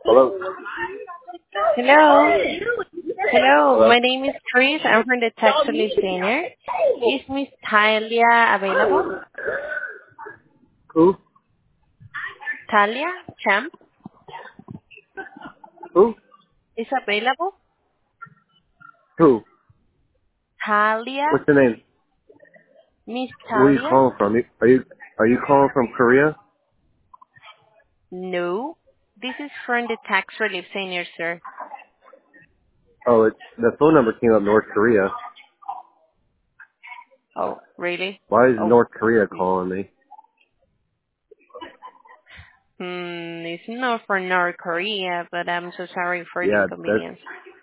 Hello? Hello. Hello. Hello? My name is Chris. I'm from the Tax Relief Center. Is Miss Talia available? Who? Talia Champ Who? is available? Who? Talia? What's your name? Miss Where are you Talia? calling from? Are you calling from Korea? No. This is from the Tax Relief Center, sir. Oh, the phone number came up North Korea. Oh, really? Why is Oh. North Korea calling me? It's not for North Korea, but I'm so sorry for the Yeah, inconvenience.